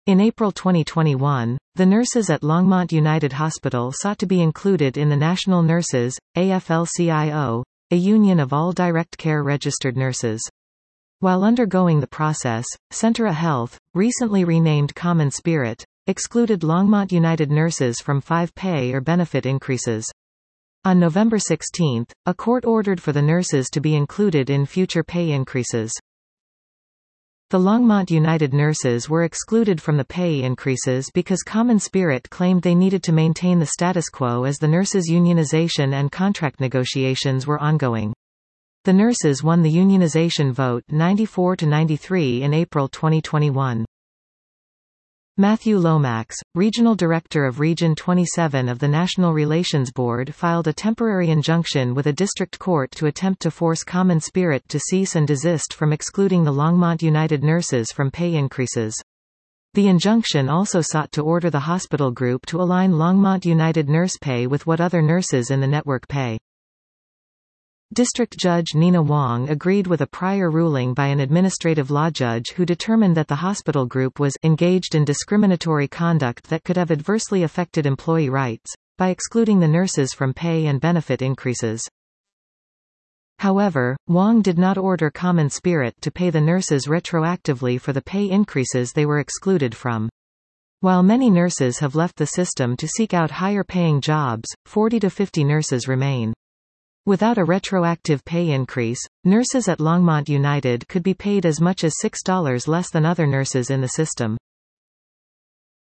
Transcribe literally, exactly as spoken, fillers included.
In April twenty twenty-one, the nurses at Longmont United Hospital sought to be included in the National Nurses, A F L C I O, a union of all direct care registered nurses. While undergoing the process, Centra Health, recently renamed Common Spirit, excluded Longmont United nurses from five pay or benefit increases. On November sixteenth, a court ordered for the nurses to be included in future pay increases. The Longmont United nurses were excluded from the pay increases because Common Spirit claimed they needed to maintain the status quo as the nurses' unionization and contract negotiations were ongoing. The nurses won the unionization vote ninety-four to ninety-three in April twenty twenty-one. Matthew Lomax, Regional Director of Region twenty-seven of the National Relations Board, filed a temporary injunction with a district court to attempt to force Common Spirit to cease and desist from excluding the Longmont United nurses from pay increases. The injunction also sought to order the hospital group to align Longmont United nurse pay with what other nurses in the network pay. District Judge Nina Wong agreed with a prior ruling by an administrative law judge who determined that the hospital group was engaged in discriminatory conduct that could have adversely affected employee rights, by excluding the nurses from pay and benefit increases. However, Wong did not order Common Spirit to pay the nurses retroactively for the pay increases they were excluded from. While many nurses have left the system to seek out higher-paying jobs, forty to fifty nurses remain. Without a retroactive pay increase, nurses at Longmont United could be paid as much as six dollars less than other nurses in the system.